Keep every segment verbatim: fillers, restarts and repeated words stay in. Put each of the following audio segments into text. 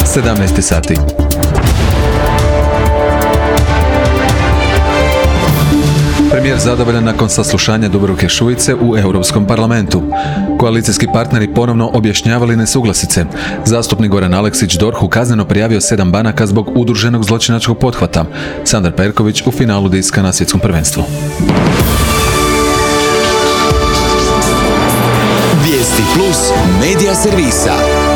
sedamnaest sati. Premijer zadovoljan nakon saslušanja Dubravke Šuice u Europskom parlamentu. Koalicijski partneri ponovno objašnjavali nesuglasice. Zastupnik Goran Aleksić D O R H-u kazneno prijavio sedam banaka zbog udruženog zločinačkog pothvata. Sandar Perković u finalu diska na svjetskom prvenstvu. Vijesti plus medija servisa.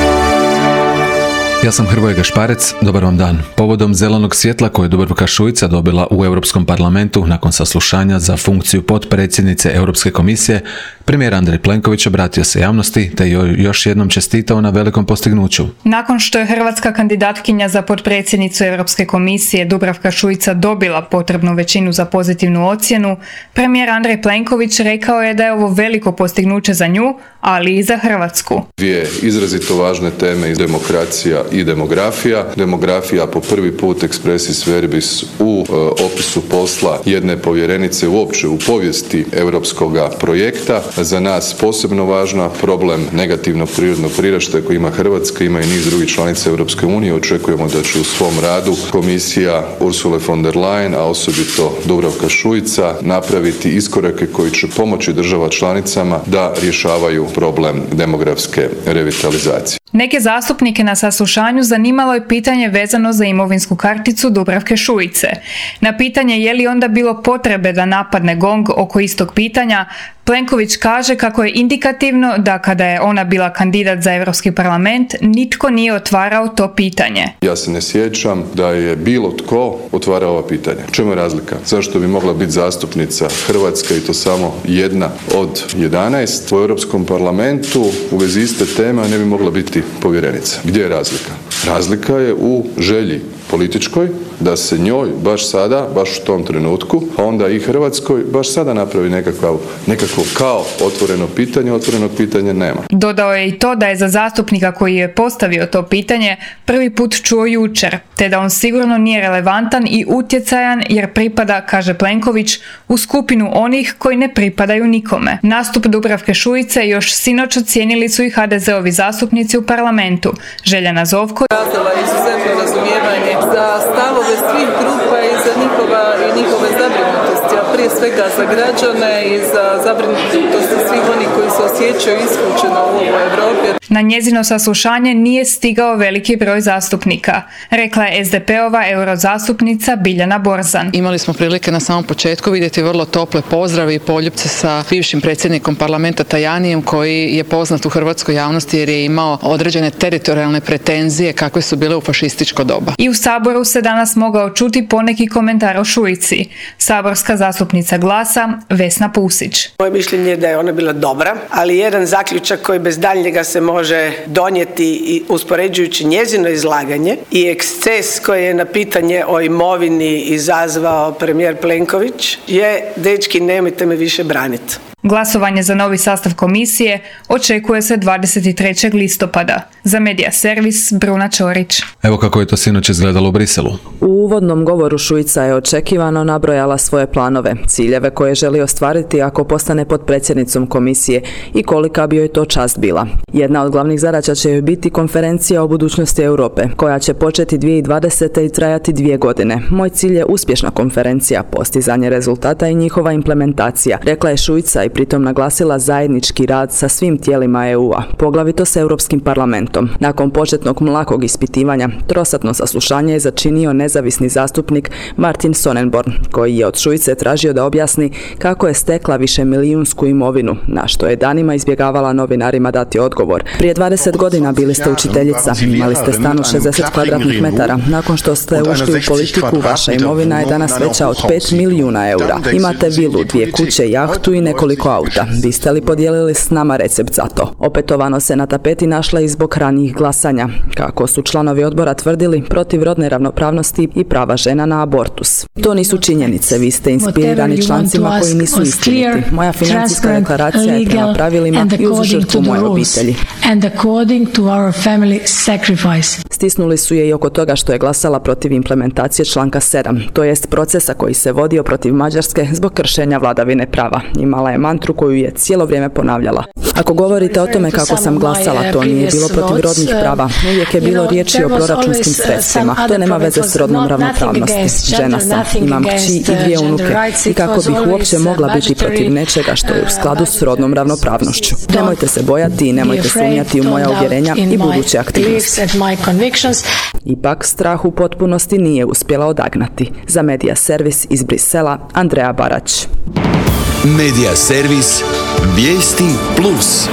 Ja sam Hrvoje Gašparec, dobar vam dan. Povodom zelenog svjetla koje je Dubravka Šuica dobila u Europskom parlamentu nakon saslušanja za funkciju potpredsjednice Europske komisije, premijer Andrej Plenković obratio se javnosti te joj još jednom čestitao na velikom postignuću. Nakon što je hrvatska kandidatkinja za potpredsjednicu Europske komisije Dubravka Šuica dobila potrebnu većinu za pozitivnu ocjenu, premijer Andrej Plenković rekao je da je ovo veliko postignuće za nju, ali i za Hrvatsku. Dvije izrazito važne teme iz demokracija i demografija. Demografija po prvi put expressis verbis u e, opisu posla jedne povjerenice uopće u povijesti europskog projekta. Za nas posebno važna problem negativnog prirodnog priraštaja koji ima Hrvatska, ima i niz drugih članica Europske unije. Očekujemo da će u svom radu komisija Ursule von der Leyen, a osobito Dubravka Šuica, napraviti iskorake koji će pomoći država članicama da rješavaju problem demografske revitalizacije. Neke zastupnike na saslušanju zanimalo je pitanje vezano za imovinsku karticu Dubravke Šuice. Na pitanje je li onda bilo potrebe da napadne GONG oko istog pitanja, Plenković kaže kako je indikativno da kada je ona bila kandidat za Europski parlament, nitko nije otvarao to pitanje. Ja se ne sjećam da je bilo tko otvarao ova pitanja. Čemu je razlika? Zašto bi mogla biti zastupnica Hrvatska i to samo jedna od jedanaest u Europskom parlamentu u vezi iste teme, a ne bi mogla biti povjerenica? Gdje je razlika? Razlika je u želji političkoj da se njoj baš sada, baš u tom trenutku, a onda i Hrvatskoj baš sada napravi nekakav, nekako kao otvoreno pitanje, otvorenog pitanja nema. Dodao je i to da je za zastupnika koji je postavio to pitanje prvi put čuo jučer, te da on sigurno nije relevantan i utjecajan jer pripada, kaže Plenković, u skupinu onih koji ne pripadaju nikome. Nastup Dubravke Šuice još sinoć ocijenili su i ha de zeovi zastupnici u parlamentu. Željana Zovko izrazila izuzetno razumijevanje za stavove svih grupa i za njihova i njihove zabrinutosti, a prije svega za građane i za zabrinutosti svih onih koji se osjećaju isključeno u ovoj Europi. Na njezino saslušanje nije stigao veliki broj zastupnika, rekla je es de pe-ova eurozastupnica Biljana Borzan. Imali smo prilike na samom početku vidjeti vrlo tople pozdrave i poljupce sa bivšim predsjednikom parlamenta Tajanijem, koji je poznat u hrvatskoj javnosti jer je imao određene teritorijalne pretenzije kakve su bile u fašističko doba. I u Saboru se danas mogao čuti poneki komentar o Šuici. Saborska zastupnica Glasa Vesna Pusić. Moje mišljenje je da je ona bila dobra, ali jedan zaključak koji bez daljnjega se može donijeti i uspoređujući njezino izlaganje i eksces koji je na pitanje o imovini izazvao premijer Plenković je: dečki, nemojte me više braniti. Glasovanje za novi sastav komisije očekuje se dvadeset trećeg listopada. Za Medija servis Bruna Čorić. Evo kako je to sinoć izgledalo u Briselu. U uvodnom govoru Šuica je očekivano nabrojala svoje planove, ciljeve koje želi ostvariti ako postane potpredsjednicom komisije i kolika bi joj to čast bila. Jedna od glavnih zadaća će joj biti konferencija o budućnosti Europe, koja će početi dvije tisuće dvadesete i trajati dvije godine. Moj cilj je uspješna konferencija, postizanje rezultata i njihova implementacija, rekla je Šuica i pritom naglasila zajednički rad sa svim tijelima e u a, poglavito s Europskim parlamentom. Nakon početnog mlakog ispitivanja, trosatno saslušanje je začinio nezavisni zastupnik Martin Sonnenborn, koji je od Šuice tražio da objasni kako je stekla višemilijunsku imovinu, na što je danima izbjegavala novinarima dati odgovor. Prije dvadeset godina bili ste učiteljica, imali ste stan od šezdeset kvadratnih metara. Nakon što ste ušli u politiku, vaša imovina je danas veća od pet milijuna eura. Imate vilu, dvije kuće, jahtu i nekoliko auta. Biste li podijelili s nama recept za to? Opetovano se na tapeti našla i zbog ranijih glasanja, kako su članovi odbora tvrdili, protiv rodne ravnopravnosti i prava žena na abortus. To nisu činjenice, vi ste inspirirani člancima koji nisu istiniti. Moja financijska deklaracija je prema pravilima i uz žrtvu moje obitelji. Stisnuli su je i oko toga što je glasala protiv implementacije članka sedam, to jest procesa koji se vodio protiv Mađarske zbog kršenja vladavine prava. Imala je mandat mantru koju je cijelo vrijeme ponavljala. Ako govorite o tome kako sam glasala, to nije bilo protiv rodnih prava. Uvijek je bilo riječi o proračunskim sredstvima. To nema veze s rodnom ravnopravnosti. Žena sam, imam kći i dvije unuke. I kako bih uopće mogla biti protiv nečega što je u skladu s rodnom ravnopravnošću. Nemojte se bojati i nemojte sumnjati u moja uvjerenja i buduće aktivnosti. Ipak strah u potpunosti nije uspjela odagnati. Za Medija servis iz Brisela, Andreja Barać. Medija servis Vijesti Plus.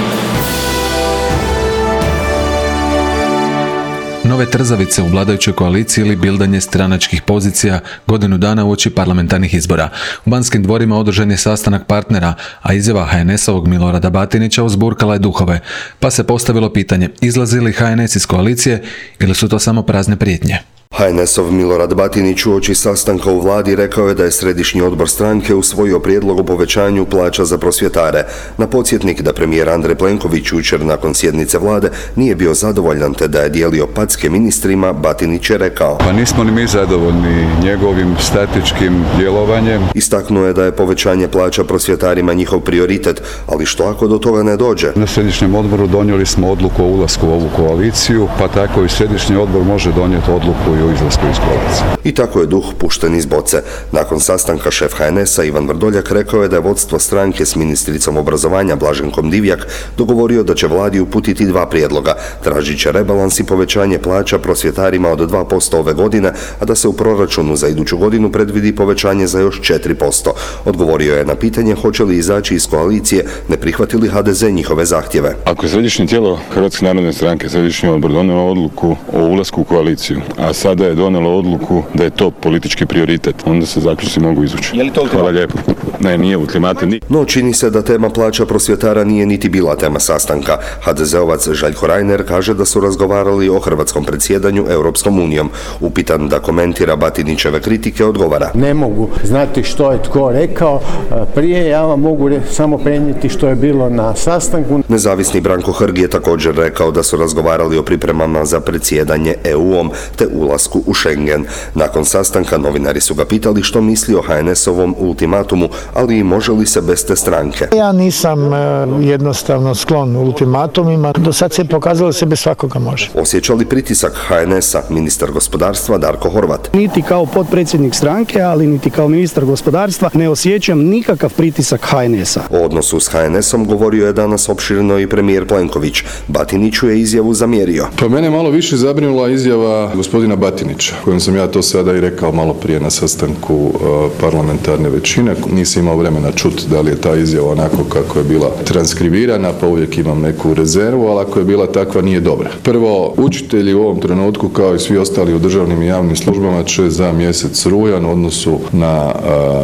Nove trzavice u vladajućoj koaliciji ili bildanje stranačkih pozicija godinu dana uoči parlamentarnih izbora. U Banskim dvorima održan je sastanak partnera, a izjava ha en esovog Milorada Batinića uzburkala je duhove, pa se postavilo pitanje izlazi li ha en es iz koalicije ili su to samo prazne prijetnje. ha en esov Milorad Batinić uoči sastanka u vladi rekao je da je središnji odbor stranke usvojio prijedlog o povećanju plaća za prosvjetare. Na podsjetnik da premijer Andrej Plenković jučer nakon sjednice vlade nije bio zadovoljan te da je dijelio packe ministrima, Batinić je rekao: Pa nismo ni mi zadovoljni njegovim statičkim djelovanjem. Istaknuo je da je povećanje plaća prosvjetarima njihov prioritet, ali što ako do toga ne dođe? Na središnjem odboru donijeli smo odluku o ulasku u ovu koaliciju, pa tako i središnji odbor može donijeti odluku i o izlasku iz koalicije. I tako je duh pušten iz boce. Nakon sastanka šef ha en esa Ivan Vrdoljak rekao je da je vodstvo stranke s ministricom obrazovanja Blaženkom Divjak dogovorio da će vladi uputiti dva prijedloga. Tražit će rebalans i povećanje plaća prosvjetarima od dva posto ove godine, a da se u proračunu za iduću godinu predvidi povećanje za još četiri posto. Odgovorio je na pitanje hoće li izaći iz koalicije, ne prihvatili ha de ze njihove zahtjeve. Ako je središnje tijelo Hrvatske narodne stranke, središnji odbor donio odluku o ulasku u koaliciju, a sada je donijelo odluku da je to politički prioritet, onda se zaključci mogu izvući. Je li to Hvala lijepo. Ne, nije ultimatum. No, čini se da tema plaća prosvjetara nije niti bila tema sastanka. ha de zeovac Željko Reiner kaže da su razgovarali o hrvatskom predsjedanju Europskom unijom. Upitan da komentira Batinićeve kritike, odgovara: Ne mogu znati što je tko rekao prije, ja vam mogu re- samo prenijeti što je bilo na sastanku. Nezavisni Branko Hrg je također rekao da su razgovarali o pripremama za predsjedanje e u-om te ulasku u Schengen. Nakon sastanka novinari su ga pitali što misli o ha en esovom ultimatumu, ali i može li se bez te stranke. Ja nisam e, jednostavno sklon ultimatumima. Do sad se je pokazalo da se bez svakoga može. Osjeća li pritisak ha en esa ministar gospodarstva Darko Horvat? Niti kao potpredsjednik stranke, ali niti kao ministar gospodarstva ne osjećam nikakav pritisak ha en esa. O odnosu s ha en esom govorio je danas opširno i premijer Plenković. Batiniću je izjavu zamjerio. Pa mene malo više zabrinula izjava gospodina Batinića, kojom sam ja to sada i rekao malo prije na sastanku uh, parlamentarne većine. Nisam imao vremena čuti da li je ta izjava onako kako je bila transkribirana, pa uvijek imam neku rezervu, ali ako je bila takva nije dobra. Prvo, učitelji u ovom trenutku kao i svi ostali u državnim i javnim službama će za mjesec rujan u odnosu na uh,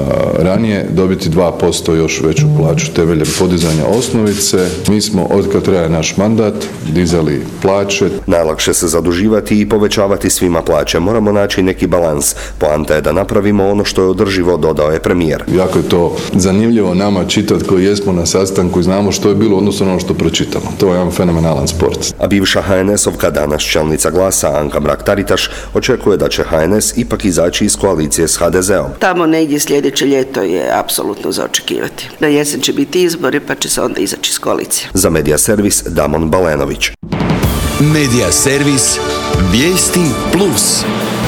ranije dobiti dva posto još veću plaću temeljem podizanja osnovice. Mi smo od kad traje naš mandat dizali plaće. Najlakše se zaduživati i povećavati svima plaće. Moramo naći neki balans. Poanta je da napravimo ono što je održivo, dodao je premijer. Jako je to zanimljivo nama čitati koji jesmo na sastanku i znamo što je bilo odnosno na ono što pročitamo. To je jedan fenomenalan sport. A bivša ha en esovka, danas čelnica Glasa Anka Mrak-Taritaš, očekuje da će ha en es ipak izaći iz koalicije s ha de zeom. Tamo negdje sljedeće ljeto je apsolutno za očekivati. Na jesen će biti izbori pa će se onda izaći iz koalicije. Za Medija servis Damon Balenović. Medija servis Vijesti Plus.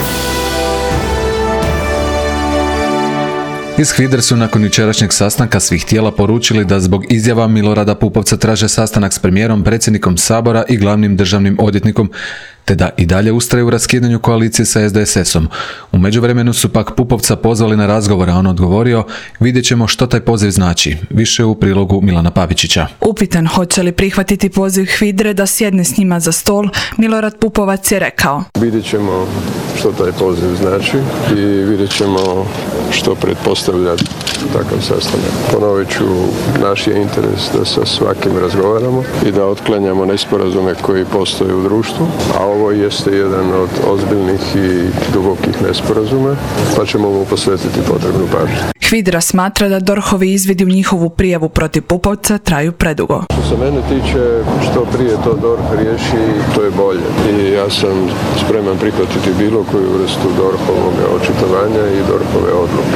Iz HVIDRA su nakon jučerašnjeg sastanka svih tijela poručili da zbog izjava Milorada Pupovca traže sastanak s premijerom, predsjednikom Sabora i glavnim državnim odvjetnikom, te da i dalje ustraju u raskidanju koalicije sa es de es esom. U međuvremenu su pak Pupovca pozvali na razgovor, a on odgovorio: vidjet ćemo što taj poziv znači. Više u prilogu Milana Pavičića. Upitan hoće li prihvatiti poziv HVIDRE da sjedne s njima za stol, Milorad Pupovac je rekao: vidjet ćemo što taj poziv znači i vidjet ćemo što pretpostavlja takav sastanak. Ponovit ću, naš je interes da sa svakim razgovaramo i da otklanjamo nesporazume koji postoje u društvu, a ovo jeste jedan od ozbiljnih i dubokih nesporazuma, pa ćemo mu posvetiti potrebnu pažnju. HVIDRA smatra da DORH-ovi izvidi u njihovu prijavu protiv Pupovca traju predugo. Što se mene tiče, što prije to DORH riješi, to je bolje. I ja sam spreman prihvatiti bilo koju vrstu DORH-ovog očitovanja i DORH-ove odluke.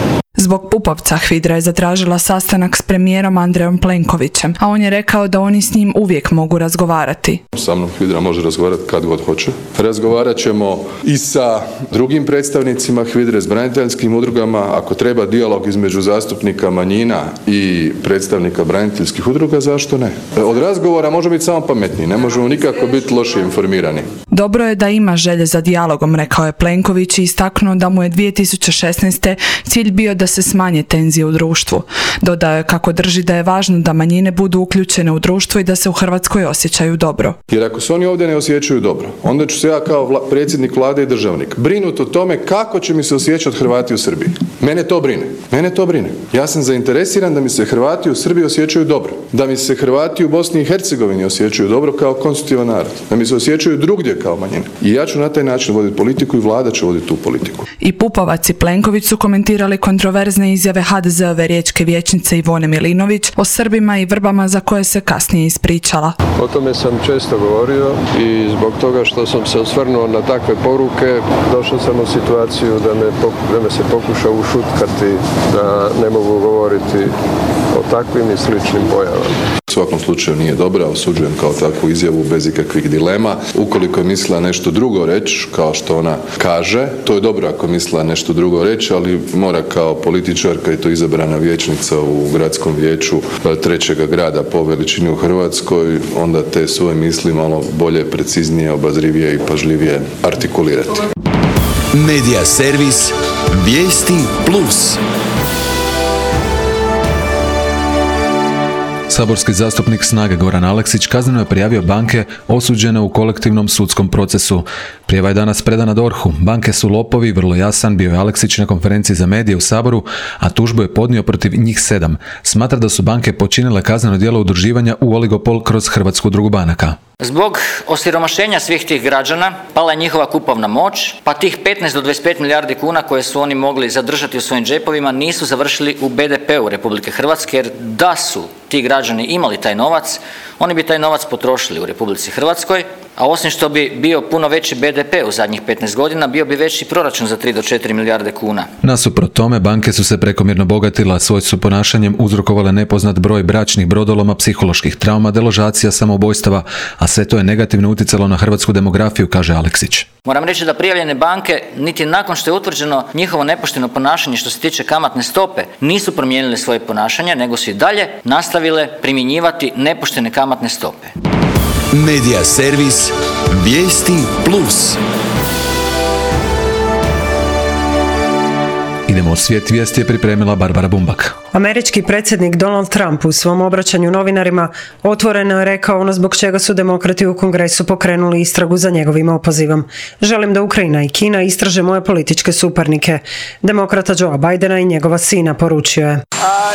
Zbog Pupovca HVIDRA je zatražila sastanak s premijerom Andrejom Plenkovićem, a on je rekao da oni s njim uvijek mogu razgovarati. Sa mnom HVIDRA može razgovarati kad god hoće. Razgovarat ćemo i sa drugim predstavnicima HVIDRA s braniteljskim udrugama. Ako treba dijalog između zastupnika manjina i predstavnika braniteljskih udruga, zašto ne? Od razgovora može biti samo pametniji, ne možemo nikako biti loše informirani. Dobro je da ima želje za dijalogom, rekao je Plenković i istaknuo da mu je dvije tisuće šesnaeste. cilj bio da se smanje tenzije u društvu. Dodao je kako drži da je važno da manjine budu uključene u društvo i da se u Hrvatskoj osjećaju dobro. Jer ako se oni ovdje ne osjećaju dobro, onda ću se ja kao vla, predsjednik vlade i državnik brinut o tome kako će mi se osjećati Hrvati u Srbiji. Mene to brine. Mene to brine. Ja sam zainteresiran da mi se Hrvati u Srbiji osjećaju dobro. Da mi se Hrvati u Bosni i Hercegovini osjećaju dobro kao konstitutivan narod. Da mi se osjećaju drugdje kao manjine. I ja ću na taj način voditi politiku i vlada će voditi tu politiku. I Pupovac i Plenković su komentirali kontroverzne izjave ha de zeove riječke vijećnice Ivone Milinović o Srbima i Vrbama za koje se kasnije ispričala. O tome sam često govorio i zbog toga što sam se osvrnuo na takve poruke, došao sam u situaciju da me, da me se pokuša ušutkati, da ne mogu govoriti o takvim i sličnim pojavama. U svakom slučaju nije dobra, osuđujem kao takvu izjavu bez ikakvih dilema. Ukoliko je mislila nešto drugo reći, kao što ona kaže, to je dobro ako je mislila nešto drugo reći, ali mora kao političarka i to izabrana vijećnica u gradskom vijeću trećega grada po veličini u Hrvatskoj, onda te svoje misli malo bolje, preciznije, obazrivije i pažljivije artikulirati. Medija servis Vijesti plus. Saborski zastupnik Snage Goran Aleksić kazneno je prijavio banke osuđene u kolektivnom sudskom procesu. Prijava je danas predana D O R H-u. Banke su lopovi, vrlo jasan bio je Aleksić na konferenciji za medije u Saboru, a tužbu je podnio protiv njih sedam. Smatra da su banke počinile kazneno djelo udruživanja u oligopol kroz Hrvatsku udrugu banaka. Zbog osiromašenja svih tih građana pala je njihova kupovna moć, pa tih petnaest do dvadeset pet milijardi kuna koje su oni mogli zadržati u svojim džepovima nisu završili u be de peu Republike Hrvatske, jer da su ti građani imali taj novac, oni bi taj novac potrošili u Republici Hrvatskoj, a osim što bi bio puno veći be de pe u zadnjih petnaest godina, bio bi veći proračun za tri do četiri milijarde kuna. Nasuprot tome, banke su se prekomjerno bogatile, a svojim su ponašanjem uzrokovale nepoznat broj bračnih brodoloma, psiholoških trauma, deložacija, samoubojstava, a sve to je negativno utjecalo na hrvatsku demografiju, kaže Aleksić. Moram reći da prijavljene banke, niti nakon što je utvrđeno njihovo nepošteno ponašanje što se tiče kamatne stope, nisu promijenile svoje ponašanje, nego su i dalje nastavile primjenjivati nepoštene kamatne stope. Medija servis Vijesti plus. Idemo u svijet vijesti je pripremila Barbara Bumbak. Američki predsjednik Donald Trump u svom obraćanju novinarima otvoreno je rekao ono zbog čega su demokrati u Kongresu pokrenuli istragu za njegovim opozivom. Želim da Ukrajina i Kina istraže moje političke suparnike. Demokrata Joea Bidena i njegova sina, poručio je.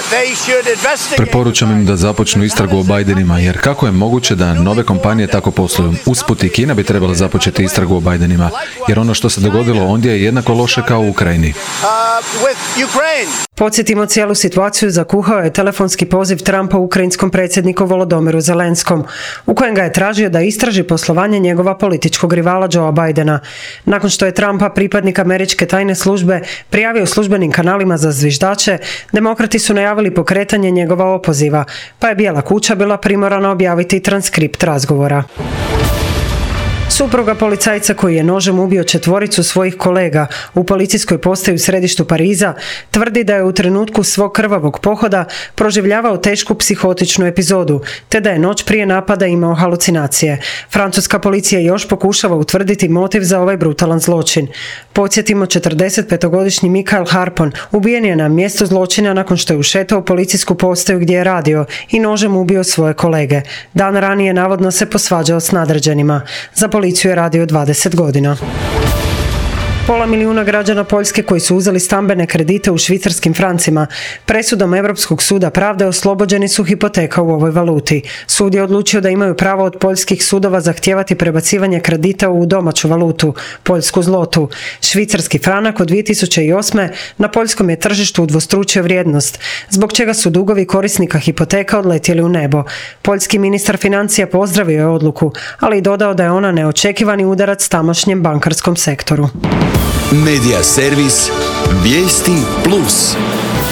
Preporučam im da započnu istragu o Bidenima, jer kako je moguće da nove kompanije tako posluju? Usput i Kina bi trebala započeti istragu o Bidenima, jer ono što se dogodilo ondje je jednako loše kao u Ukrajini. Podsjetimo, cijelu situaciju zakuhao je telefonski poziv Trumpa ukrajinskom predsjedniku Volodomiru Zelenskom, u kojem ga je tražio da istraži poslovanje njegova političkog rivala Joea Bidena. Nakon što je Trumpa, pripadnik američke tajne službe, prijavio službenim kanalima za zviždače, demokrati su najavili pokretanje njegova opoziva, pa je Bijela kuća bila primorana objaviti transkript razgovora. Supruga policajca koji je nožem ubio četvoricu svojih kolega u policijskoj postaji u središtu Pariza tvrdi da je u trenutku svog krvavog pohoda proživljavao tešku psihotičnu epizodu, te da je noć prije napada imao halucinacije. Francuska policija još pokušava utvrditi motiv za ovaj brutalan zločin. Podsjetimo, četrdesetpetogodišnji Michael Harpon ubijen je na mjestu zločina nakon što je ušetao u policijsku postaju gdje je radio i nožem ubio svoje kolege. Dan ranije navodno se posvađao s nadređenima. Za policiju je radio dvadeset godina. Pola milijuna građana Poljske koji su uzeli stambene kredite u švicarskim francima presudom Europskog suda pravde oslobođeni su hipoteka u ovoj valuti. Sud je odlučio da imaju pravo od poljskih sudova zahtijevati prebacivanje kredita u domaću valutu, poljsku zlotu. Švicarski franak od dvije tisuće osme na poljskom je tržištu udvostručio vrijednost, zbog čega su dugovi korisnika hipoteka odletjeli u nebo. Poljski ministar financija pozdravio je odluku, ali i dodao da je ona neočekivani udarac tamošnjem bankarskom sektoru. Medija servis Vijesti plus.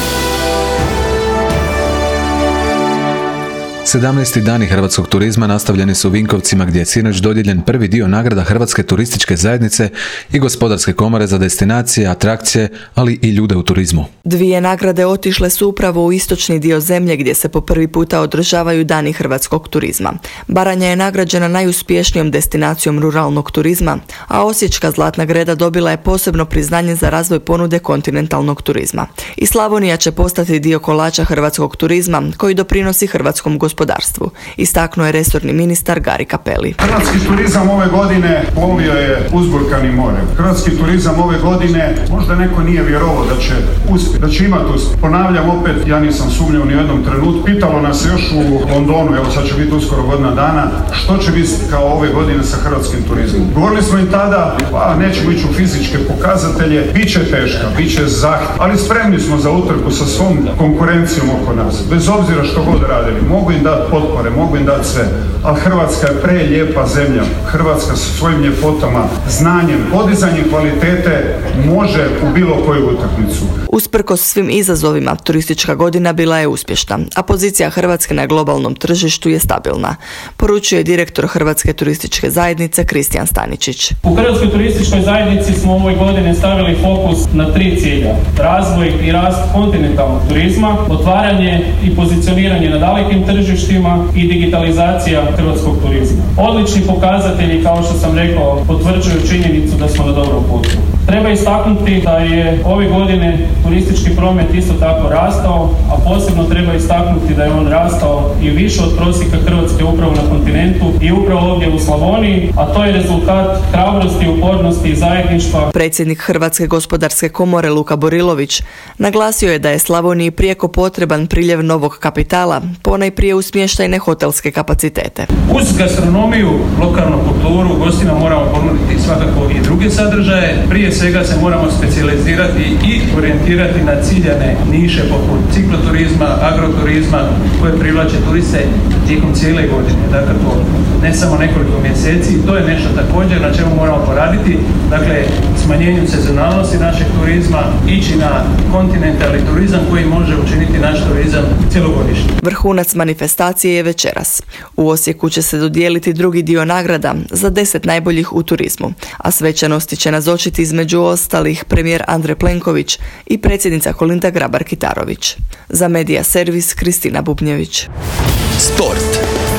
sedamnaesti dani hrvatskog turizma nastavljeni su u Vinkovcima gdje je sinoć dodijeljen prvi dio nagrada Hrvatske turističke zajednice i Gospodarske komore za destinacije, atrakcije, ali i ljude u turizmu. Dvije nagrade otišle su upravo u istočni dio zemlje gdje se po prvi puta održavaju dani hrvatskog turizma. Baranja je nagrađena najuspješnijom destinacijom ruralnog turizma, a Osječka Zlatna Greda dobila je posebno priznanje za razvoj ponude kontinentalnog turizma. I Slavonija će postati dio kolača hrvatskog turizma koji doprinosi hrvatskom gospodarstvu, istaknuo je resorni ministar Gari Cappelli. Hrvatski turizam ove godine plovio je uzburkanim morem. Hrvatski turizam ove godine možda neko nije vjerovao da će uspjeti, da će imati uspjeh. Ponavljam opet, ja nisam sumnjao ni u jednom trenutku. Pitalo nas se još u Londonu, evo sad će biti uskoro godina dana, što će biti kao ove godine sa hrvatskim turizmom. Govorili smo im tada, pa nećemo ići u fizičke pokazatelje, bit će teška, bit će zahtjev, ali spremni smo za utrku sa svom konkurencijom oko nas. Bez obzira što god radili, mogu im dati potpore, mogu im dati sve, ali Hrvatska je prelijepa zemlja. Hrvatska sa svojim ljepotama, znanjem, podizanjem kvalitete može u bilo koju utakmicu. Usprkos svim izazovima, turistička godina bila je uspješna, a pozicija Hrvatske na globalnom tržištu je stabilna, poručuje direktor Hrvatske turističke zajednice Kristijan Staničić. U Hrvatskoj turističkoj zajednici smo u ovoj godini stavili fokus na tri cilja: razvoj i rast kontinentalnog turizma, otvaranje i pozicioniranje na dalekim tržištima i digitalizacija hrvatskog turizma. Odlični pokazatelji, kao što sam rekao, potvrđuju činjenicu da smo na dobrom putu. Treba istaknuti da je ove godine turistički promet isto tako rastao, a posebno treba istaknuti da je on rastao i više od prosjeka Hrvatske upravo na kontinentu i upravo ovdje u Slavoniji, a to je rezultat hrabrosti, upornosti i zajedništva. Predsjednik Hrvatske gospodarske komore Luka Borilović naglasio je da je Slavoniji prijeko potreban priljev novog kapitala, ponajprije u smještajne hotelske kapacitete. Uz gastronomiju, lokalnu kulturu, gostima moramo ponuditi svakako i druge sadržaje. Prije svega se moramo specijalizirati i orijentirati na ciljane niše poput cikloturizma, agroturizma koje privlače turiste tijekom cijele godine. Dakle, to ne samo nekoliko mjeseci, to je nešto također na čemu moramo poraditi. Dakle, smanjenju sezonalnosti našeg turizma, ići na kontinentalni turizam koji može učiniti naš turizam cjelogodišnji. Vrhunac manifestacije je večeras. U Osijeku će se dodijeliti drugi dio nagrada za deset najboljih u turizmu, a svečanosti će nazočiti između ostalih premijer Andrej Plenković i predsjednica Kolinda Grabar-Kitarović. Za Medija servis Kristina Bubnjević. Sport.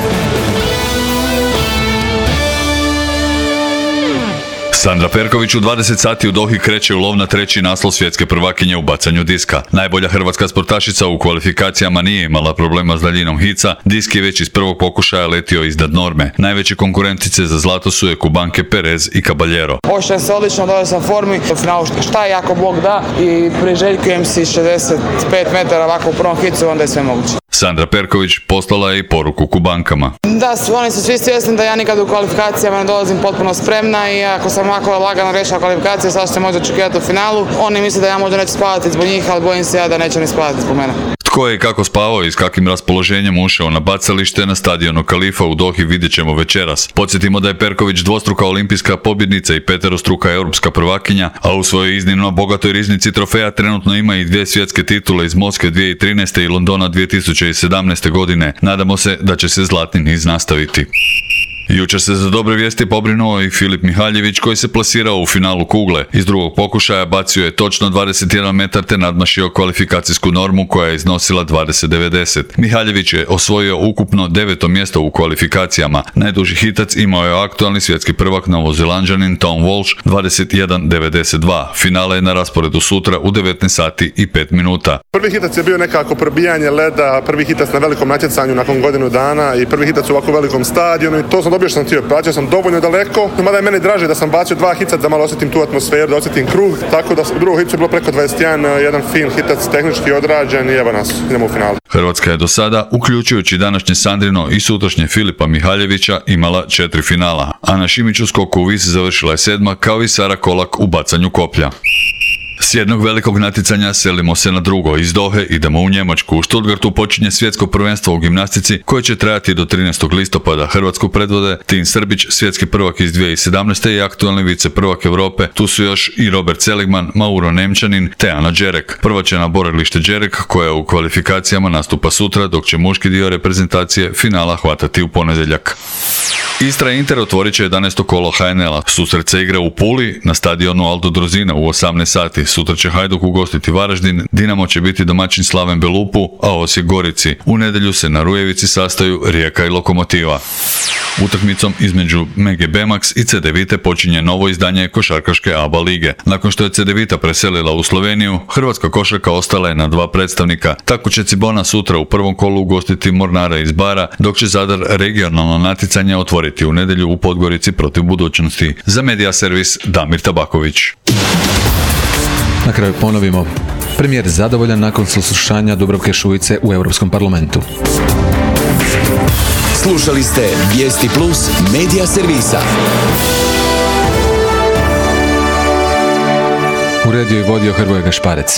Sandra Perković u dvadeset sati u Dohi kreće u lov na treći naslov svjetske prvakinje u bacanju diska. Najbolja hrvatska sportašica u kvalifikacijama nije imala problema s daljinom hica, disk je već iz prvog pokušaja letio iznad norme. Najveće konkurentice za zlato su je Kubanke, Perez i Caballero. Ošao se odlično, dobro sam formi, u finalu šta je jako Bog da i priželjkujem si šezdeset pet metara ovako u prvom hicu, onda je sve moguće. Sandra Perković poslala je i poruku Kubankama. Da, oni su svi svjesni da ja nikad u kvalifikacijama ne dolazim potpuno spremna i ako sam ovako lagano rešila kvalifikacije, sad se može očekivati u finalu. Oni misle da ja možda neću spavati zbog njih, ali bojim se ja da neće ni spavati zbog mene. Tko je i kako spavao i s kakvim raspoloženjem ušao na bacalište na stadionu Kalifa u Dohi vidjet ćemo večeras. Podsjetimo da je Perković dvostruka olimpijska pobjednica i peterostruka europska prvakinja, a u svojoj iznimno bogatoj riznici trofeja trenutno ima i dvije svjetske titule iz Moskve dvije tisuće trinaeste i Londona dvije tisuće sedamnaeste godine. Nadamo se da će se zlatni niz nastaviti. Jučer se za dobre vijesti pobrinuo i Filip Mihaljević koji se plasirao u finalu kugle. Iz drugog pokušaja bacio je točno dvadeset jedan metar te nadmašio kvalifikacijsku normu koja je iznosila dvadeset devedeset. Mihaljević je osvojio ukupno deveto mjesto u kvalifikacijama. Najduži hitac imao je aktualni svjetski prvak Novozelanđanin Tom Walsh dvadeset jedan devedeset dva. Finale je na rasporedu sutra u devetnaest sati i pet minuta. Prvi hitac je bio nekako probijanje leda, prvi hitac na velikom natjecanju nakon godinu dana i prvi hitac u ovako velikom stadionu i to sam dobio što sam htio. Bacio sam dovoljno daleko, mada je meni draže da sam bacio dva hica da malo osjetim tu atmosferu, da osjetim krug, tako da u drugom hicu je bilo preko dvadeset jedan, jedan fin hitac tehnički odrađen i evo nas, idemo u finalu. Hrvatska je do sada, uključujući današnje Sandrino i sutrašnje Filipa Mihaljevića, imala četiri finala. Ana Šimić u skoku u vis završila je sedma, kao i Sara Kolak u bacanju koplja. S jednog velikog natjecanja selimo se na drugo. Iz Dohe idemo u Njemačku. U Stuttgartu počinje svjetsko prvenstvo u gimnastici koje će trajati do trinaestog listopada. Hrvatsku predvode Tin Srbić, svjetski prvak iz dvije tisuće sedamnaeste i aktualni vice prvak Europe. Tu su još i Robert Seligman, Mauro Nemčanin te Ana Đerek. Prva će na borilište Đerek koja u kvalifikacijama nastupa sutra, dok će muški dio reprezentacije finala hvatati u ponedjeljak. Istra Inter otvorit će jedanaesto kolo ha en el-a. Susret se igra u Puli na stadionu Aldo Drozina u osamnaest sati. Sutra će Hajduk ugostiti Varaždin, Dinamo će biti domaćin Slaven Belupu, a Osijek Gorici. U nedjelju se na Rujevici sastaju Rijeka i Lokomotiva. Utakmicom između Mege Bemax i Cedevite počinje novo izdanje košarkaške A B A lige. Nakon što je Cedevita preselila u Sloveniju, hrvatska košarka ostala je na dva predstavnika. Tako će Cibona sutra u prvom kolu ugostiti Mornara iz Bara, dok će Zadar regionalno natjecanje otvoriti u nedjelju u Podgorici protiv Budućnosti. Za Medija servis Damir Tabaković. Na kraju ponovimo. Premijer zadovoljan nakon saslušanja Dubravke Šuice u Europskom parlamentu. Slušali ste Vijesti Plus Medija servisa. Uredio i vodio Hrvoje Gašparec.